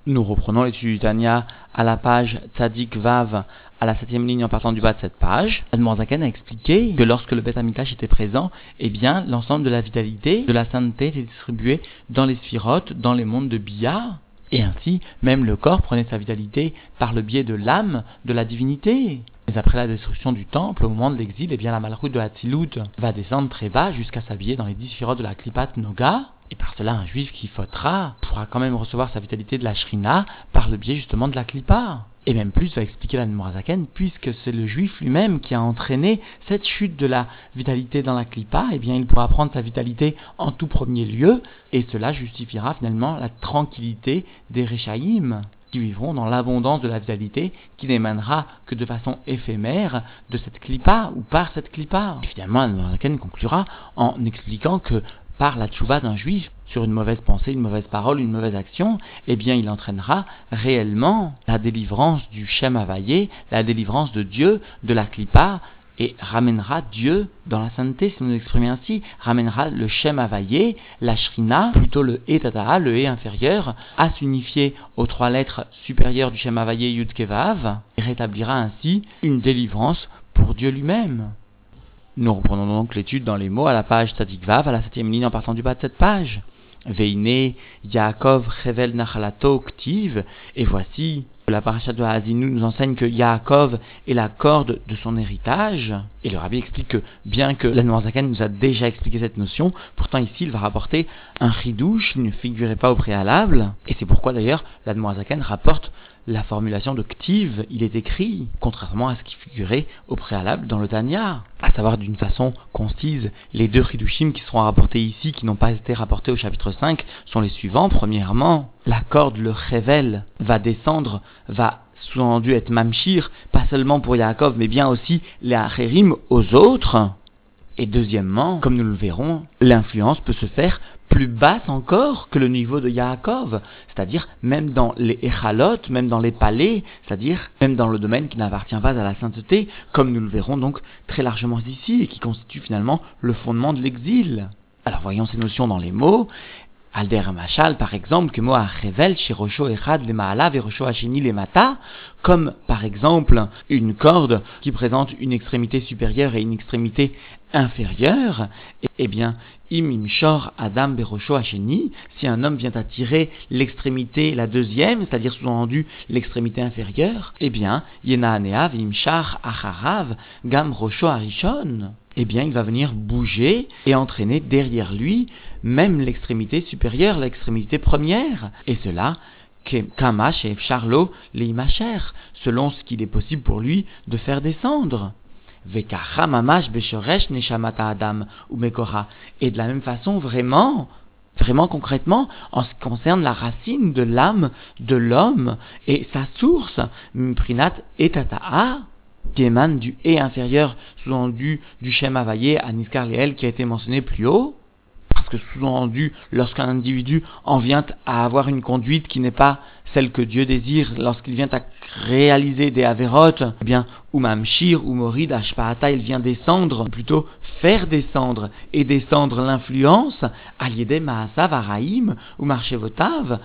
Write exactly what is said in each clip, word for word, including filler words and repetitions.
Nous reprenons l'étude du Tanya à la page Tzadik Vav, à la septième ligne en partant du bas de cette page. Admor Zaken a expliqué que lorsque le Beth Amikdash était présent, eh bien, l'ensemble de la vitalité, de la sainteté était distribué dans les sphirotes, dans les mondes de Bia. Et ainsi, même le corps prenait sa vitalité par le biais de l'âme, de la divinité. Mais après la destruction du temple, au moment de l'exil, eh bien, la malroute de Hatzilut va descendre très bas jusqu'à s'habiller dans les dix sphirotes de la Klipat Noga. Et par cela, un juif qui fautera pourra quand même recevoir sa vitalité de la Shrina par le biais justement de la Klippa. Et même plus, va expliquer l'Admor Zaken, puisque c'est le juif lui-même qui a entraîné cette chute de la vitalité dans la Klippa, eh bien il pourra prendre sa vitalité en tout premier lieu, et cela justifiera finalement la tranquillité des Réchaïm, qui vivront dans l'abondance de la vitalité, qui n'émanera que de façon éphémère de cette Klippa, ou par cette Klippa. Et finalement, l'Admor Zaken conclura en expliquant que par la tchouva d'un juif sur une mauvaise pensée, une mauvaise parole, une mauvaise action, eh bien il entraînera réellement la délivrance du Shem Havayé, la délivrance de Dieu, de la Klippa, et ramènera Dieu dans la sainteté, si nous l'exprimons ainsi, ramènera le Shem Havayé, la Shrina, plutôt le E Tata'a, le E inférieur, à s'unifier aux trois lettres supérieures du Shem Havayé Yud Kevav, et rétablira ainsi une délivrance pour Dieu lui-même. Nous reprenons donc l'étude dans les mots à la page Tzadik Vav, à la septième ligne en partant du bas de cette page. Veine, Yaakov, Chevel, Nachalato, Ktiv, et voici, la paracha de Haazinu nous enseigne que Yaakov est la corde de son héritage. Et le Rabbi explique que, bien que l'Admor Zaken nous a déjà expliqué cette notion, pourtant ici il va rapporter un chidouche qui ne figurait pas au préalable. Et c'est pourquoi d'ailleurs l'Admor Zaken rapporte la formulation de Ktiv, il est écrit, contrairement à ce qui figurait au préalable dans le Tanya, à savoir d'une façon concise. Les deux chidushim qui seront rapportés ici, qui n'ont pas été rapportés au chapitre cinq, sont les suivants. Premièrement, la corde, le Chevel, va descendre, va sous-entendu être Mamshir, pas seulement pour Yaakov, mais bien aussi les Acherim aux autres. Et deuxièmement, comme nous le verrons, l'influence peut se faire plus basse encore que le niveau de Yaakov, c'est-à-dire même dans les Echalot, même dans les palais, c'est-à-dire même dans le domaine qui n'appartient pas à la sainteté, comme nous le verrons donc très largement ici, et qui constitue finalement le fondement de l'exil. Alors voyons ces notions dans les mots. Alder Machal, par exemple, que Moa Revel, Shirosho Echad, le Maala, Verosho Hasheni, le Mata, comme par exemple une corde qui présente une extrémité supérieure et une extrémité inférieure, eh bien, Im Shor Adam Berosho Hasheni, si un homme vient à tirer l'extrémité, la deuxième, c'est-à-dire sous-entendu l'extrémité inférieure, eh bien, Yena Aneav, Im Shar Acharav, Gam Rosho Arishon, eh bien, il va venir bouger et entraîner derrière lui même l'extrémité supérieure, l'extrémité première. Et cela, Kamash et Charlo, les Imacher, selon ce qu'il est possible pour lui de faire descendre. Vekara Mamash Beshoresh Neshamata Adam ou Mekora. Et de la même façon, vraiment, vraiment concrètement, en ce qui concerne la racine de l'âme de l'homme et sa source, Mprinat Etata'a, qui émane du et inférieur, sous-entendu du Shem Havayé à Niskar Leel qui a été mentionné plus haut, parce que sous-entendu, lorsqu'un individu en vient à avoir une conduite qui n'est pas celle que Dieu désire, lorsqu'il vient à réaliser des avérotes, eh bien, ou mamshir, ou morid, ashpaata, il vient descendre, plutôt faire descendre, et descendre l'influence, aliédé maasav araïm, ou marchevotav,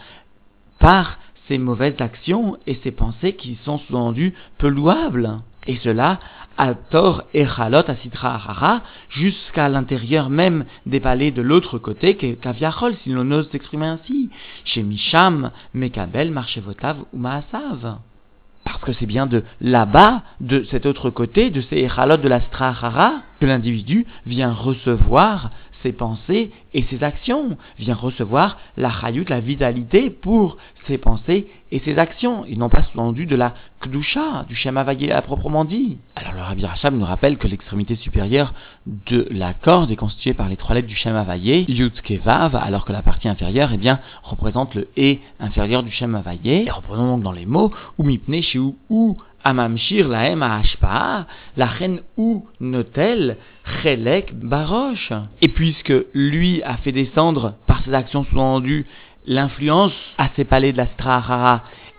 par ses mauvaises actions et ses pensées qui sont sous-entendues peu louables. Et cela, à Tor et Chalot, à Sitra Harara, jusqu'à l'intérieur même des palais de l'autre côté, qu'Aviachol, si l'on ose s'exprimer ainsi, chez Misham, Mekabel, Marchevotav ou Maasav. Parce que c'est bien de là-bas, de cet autre côté, de ces Echalot de la Sitra Harara, que l'individu vient recevoir ses pensées et ses actions, vient recevoir la chayut, la vitalité pour ses pensées et ses actions, et non pas sous-entendu de la Kdusha, du Shem Havayé à proprement dit. Alors le Rabbi Rachab nous rappelle que l'extrémité supérieure de la corde est constituée par les trois lettres du Shem Havayé, Yud Kevav, alors que la partie inférieure, eh bien, représente le E inférieur du Shem Havayé. Et reprenons donc dans les mots, ou mipne shiu ou Amamshir lahem hashpa'a, la reine ou notel, chelek baroche. Et puisque lui a fait descendre par ses actions sous-entendues l'influence à ses palais de la Sitra Harara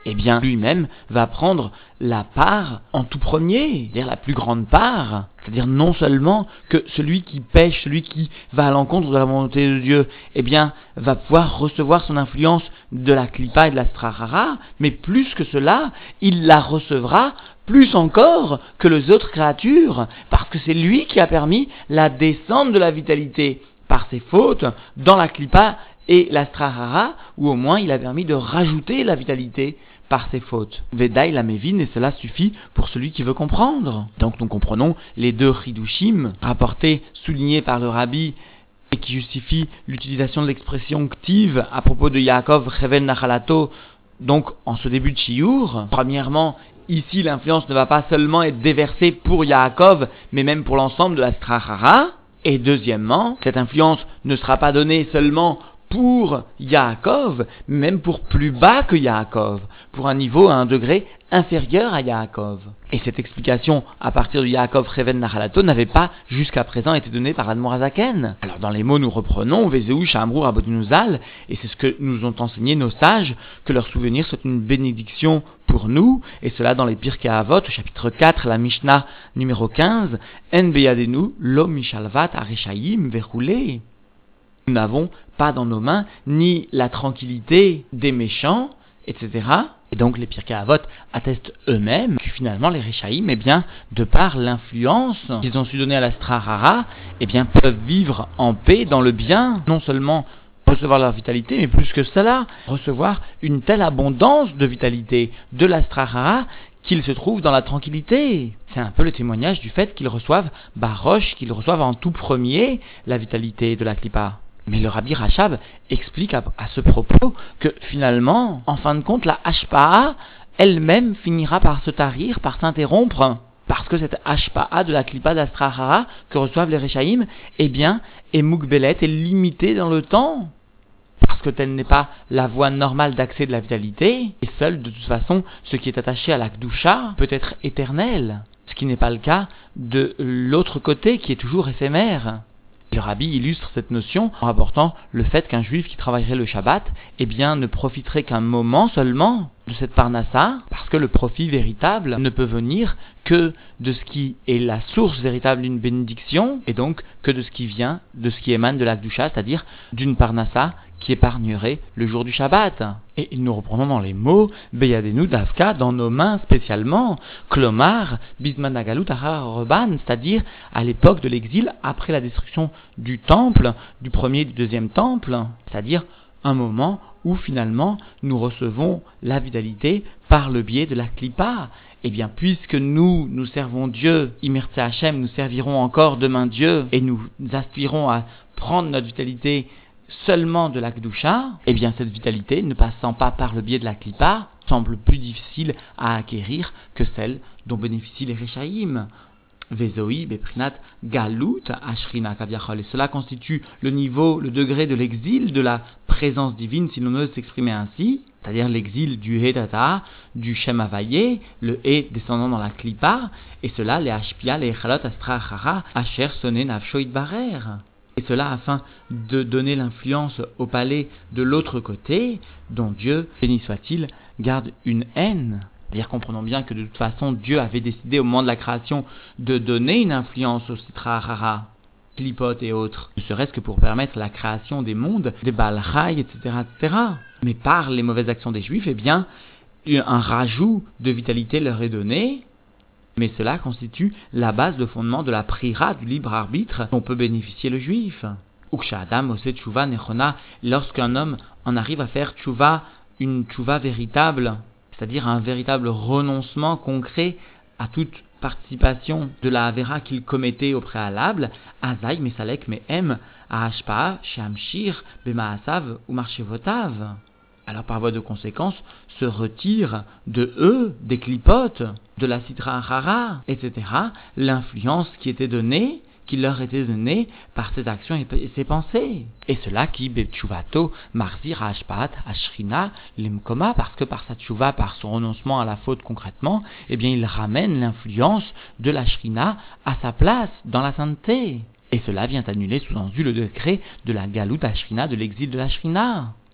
eh bien, lui-même va prendre la part en tout premier, c'est-à-dire la plus grande part. C'est-à-dire non seulement que celui qui pêche, celui qui va à l'encontre de la volonté de Dieu, eh bien, va pouvoir recevoir son influence de la Klippa et de la Strahara, mais plus que cela, il la recevra plus encore que les autres créatures, parce que c'est lui qui a permis la descente de la vitalité par ses fautes dans la Klippa et la Strahara, ou au moins il a permis de rajouter la vitalité par ses fautes. Vedaï la mévine, et cela suffit pour celui qui veut comprendre. Donc nous comprenons les deux chidushim rapportés, soulignés par le rabbi, et qui justifient l'utilisation de l'expression ktiv à propos de Yaakov Cheven Nachalato, donc en ce début de Shiur. Premièrement, ici l'influence ne va pas seulement être déversée pour Yaakov, mais même pour l'ensemble de la Strahara. Et deuxièmement, cette influence ne sera pas donnée seulement pour Yaakov, même pour plus bas que Yaakov, pour un niveau, à un degré inférieur à Yaakov. Et cette explication, à partir de Yaakov Cheven Nachalato, n'avait pas jusqu'à présent été donnée par Admor Hazaken. Alors dans les mots nous reprenons, Vezeu Shamru Rabbeinu Zal, et c'est ce que nous ont enseigné nos sages, que leur souvenir soit une bénédiction pour nous, et cela dans les Pirkei Avot, au chapitre quatre, la Mishnah numéro quinze, En beyadenu lo mishalvat areshaim verroulé. Nous n'avons pas dans nos mains ni la tranquillité des méchants, et cetera. Et donc les Pirkei Avot attestent eux-mêmes que finalement les Réchaïm, eh bien, de par l'influence qu'ils ont su donner à la Strahara, eh bien, peuvent vivre en paix dans le bien, non seulement recevoir leur vitalité, mais plus que cela, recevoir une telle abondance de vitalité de la Strahara qu'ils se trouvent dans la tranquillité. C'est un peu le témoignage du fait qu'ils reçoivent Baroche, qu'ils reçoivent en tout premier la vitalité de la Klippa. Mais le Rabbi Rachab explique à, à ce propos que finalement, en fin de compte, la Hashpa'a elle-même finira par se tarir, par s'interrompre, parce que cette Hashpa'a de la Klippa d'Astrahara que reçoivent les Réchaïm, eh bien, est Mugbelet, est limitée dans le temps. Parce que telle n'est pas la voie normale d'accès de la vitalité, et seul, de toute façon, ce qui est attaché à la Kdusha peut être éternel. Ce qui n'est pas le cas de l'autre côté, qui est toujours éphémère. Le Rabbi illustre cette notion en rapportant le fait qu'un juif qui travaillerait le Shabbat, eh bien, ne profiterait qu'un moment seulement de cette parnassa, parce que le profit véritable ne peut venir que de ce qui est la source véritable d'une bénédiction, et donc que de ce qui vient, de ce qui émane de la Kdusha, c'est-à-dire d'une parnassa qui épargnerait le jour du Shabbat. Et nous reprenons dans les mots, Beyadenu Davka, dans nos mains spécialement, Klomar, Bisman Agalut Ahar Roban, c'est-à-dire à l'époque de l'exil, après la destruction du temple, du premier et du deuxième temple, c'est-à-dire un moment où finalement nous recevons la vitalité par le biais de la Klippa. Eh bien, puisque nous, nous servons Dieu, Imertse Hashem, nous servirons encore demain Dieu, et nous aspirons à prendre notre vitalité seulement de la Kdusha, eh bien cette vitalité, ne passant pas par le biais de la Klippa, semble plus difficile à acquérir que celle dont bénéficient les Réchaïm. Vezoi, Beprinat, Galut, Ashrina, Kaviachol. Et cela constitue le niveau, le degré de l'exil, de la présence divine, si l'on ose s'exprimer ainsi, c'est-à-dire l'exil du Hedata, du Shem Havayé, le He descendant dans la Klippa, et cela, les Ashpia, les Echalot, Astrachara, Asher, Soné, Nafshoit, Barer. Et cela afin de donner l'influence au palais de l'autre côté, dont Dieu, béni soit-il, garde une haine. C'est-à-dire, comprenons bien que de toute façon, Dieu avait décidé au moment de la création de donner une influence au Sitra Harara, Klipot et autres, ne serait-ce que pour permettre la création des mondes, des Baal Chai, et cetera, et cetera. Mais par les mauvaises actions des Juifs, eh bien, un rajout de vitalité leur est donné. Mais cela constitue la base, le fondement de la prira, du libre arbitre dont peut bénéficier le juif. Uksha Adam ose tshuva nechona, lorsqu'un homme en arrive à faire tshuva, une tshuva véritable, c'est-à-dire un véritable renoncement concret à toute participation de la avera qu'il commettait au préalable, Azaï mesalek mehem, ahashpa, shamshir, bemaasav ou marchevotav. Alors par voie de conséquence, se retire de eux, des clipotes, de la Sitra Harara, et cetera, l'influence qui était donnée, qui leur était donnée par ses actions et ses pensées. Et cela qui, Betchuvato, Marzir, Ashpat, Ashrina, Limkoma, parce que par sa tchouva, par son renoncement à la faute concrètement, eh bien il ramène l'influence de la Shrina à sa place, dans la sainteté. Et cela vient annuler sous-entendu le degré de la Galut Ashrina, de l'exil de la Shrina.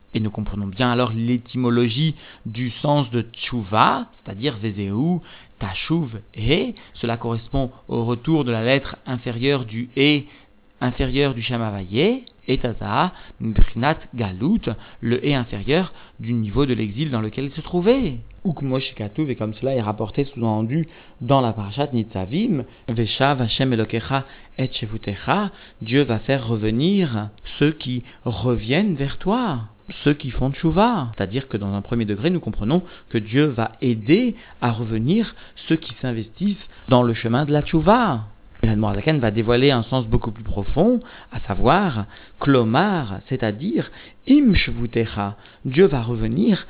Et nous comprenons bien alors l'étymologie du sens de tchouva, c'est-à-dire vezeu, tashuv, he. Cela correspond au retour de la lettre inférieure du he, inférieure du Shem Havayé, et tata, mbrinat galut, le he inférieur du niveau de l'exil dans lequel il se trouvait. Ou et comme cela est rapporté sous-entendu dans la parashat Nitzavim, Veshav Hashem Elokecha et Shevutecha, Dieu va faire revenir ceux qui reviennent vers toi, ceux qui font tchouva. C'est-à-dire que dans un premier degré, nous comprenons que Dieu va aider à revenir ceux qui s'investissent dans le chemin de la tchouva. L'Admor Zaken va dévoiler un sens beaucoup plus profond, à savoir, Klomar, c'est-à-dire, Im Shvutecha, Dieu va revenir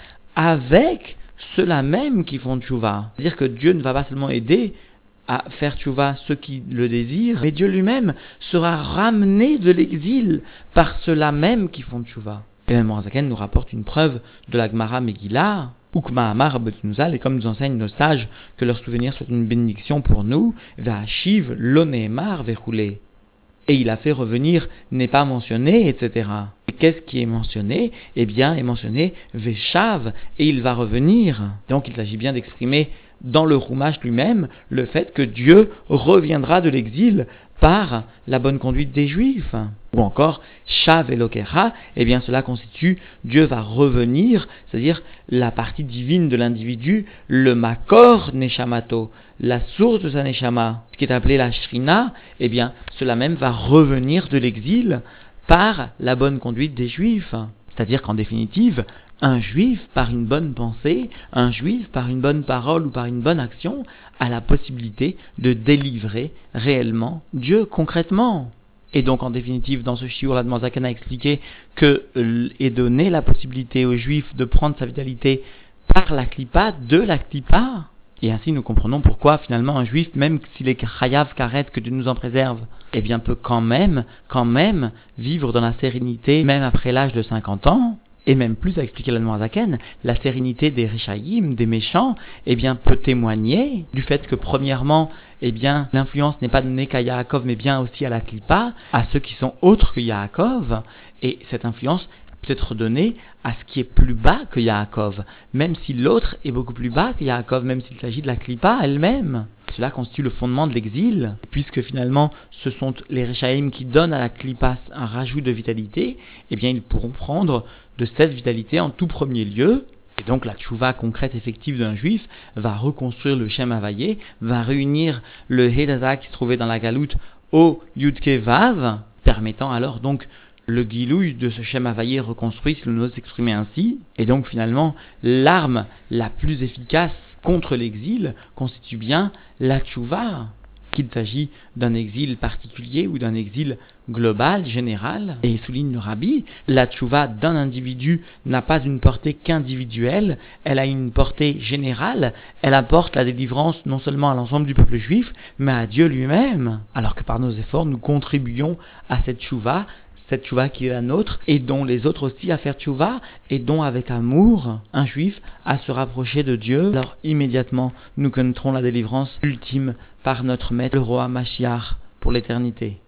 avec ceux-là même qui font tchouva. C'est-à-dire que Dieu ne va pas seulement aider à faire tchouva ceux qui le désirent, mais Dieu lui-même sera ramené de l'exil par ceux-là même qui font tchouva. Et l'Admor Zaken nous rapporte une preuve de la Gemara Megillah, Ukma Amar Betunuzal, et comme nous enseignent nos sages que leur souvenir soit une bénédiction pour nous, Va'ashiv Loneemar Vechoulé. Et il a fait revenir, n'est pas mentionné, et cetera. Et qu'est-ce qui est mentionné? Eh bien, est mentionné Veshav, et il va revenir. Donc il s'agit bien d'exprimer dans le Rumash lui-même le fait que Dieu reviendra de l'exil par la bonne conduite des Juifs. Ou encore, Shav Elokecha, eh bien cela constitue Dieu va revenir, c'est-à-dire la partie divine de l'individu, le Makor Neshamato, la source de sa Neshama, ce qui est appelé la Shrina, eh bien cela même va revenir de l'exil par la bonne conduite des Juifs. C'est-à-dire qu'en définitive, un Juif, par une bonne pensée, un Juif, par une bonne parole ou par une bonne action, a la possibilité de délivrer réellement Dieu concrètement. Et donc, en définitive, dans ce shiur, l'Admor Zaken a expliqué que euh, est donnée la possibilité aux Juifs de prendre sa vitalité par la klipa, de la klipa. Et ainsi, nous comprenons pourquoi, finalement, un Juif, même s'il est chayav karet, que Dieu nous en préserve, eh bien, peut quand même, quand même, vivre dans la sérénité, même après l'âge de cinquante ans. Et même plus, a expliqué l'Admor Zaken, la sérénité des Rishaïm, des méchants, eh bien, peut témoigner du fait que, premièrement, eh bien, l'influence n'est pas donnée qu'à Yaakov, mais bien aussi à la Klippa, à ceux qui sont autres que Yaakov, et cette influence peut être donnée à ce qui est plus bas que Yaakov, même si l'autre est beaucoup plus bas que Yaakov, même s'il s'agit de la Klippa elle-même. Cela constitue le fondement de l'exil, puisque finalement ce sont les Rishaïm qui donnent à la Klippa un rajout de vitalité, eh bien ils pourront prendre de cette vitalité en tout premier lieu. Et donc la tchouva concrète effective d'un juif va reconstruire le Shem Havayé, va réunir le Hedada qui se trouvait dans la galoute au Yudke Vav, permettant alors donc le guilouille de ce Shem Havayé reconstruit, si l'on ose s'exprimer ainsi. Et donc finalement, l'arme la plus efficace contre l'exil constitue bien la tchouva, qu'il s'agit d'un exil particulier ou d'un exil global, général. Et souligne le Rabbi, la tchouva d'un individu n'a pas une portée qu'individuelle, elle a une portée générale, elle apporte la délivrance non seulement à l'ensemble du peuple juif, mais à Dieu lui-même. Alors que par nos efforts, nous contribuons à cette tchouva, cette tchouva qui est la nôtre, et dont les autres aussi à faire tchouva, et dont avec amour, un juif à se rapprocher de Dieu. Alors immédiatement, nous connaîtrons la délivrance ultime par notre maître, le roi Mashiach, pour l'éternité.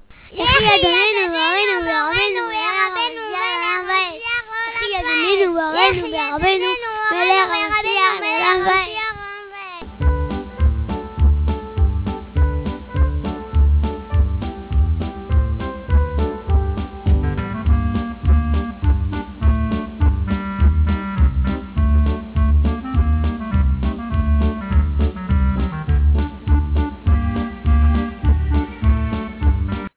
Rabbeinu, Rabbeinu, Rabbeinu, Melech HaMashiach, Melech HaMashiach.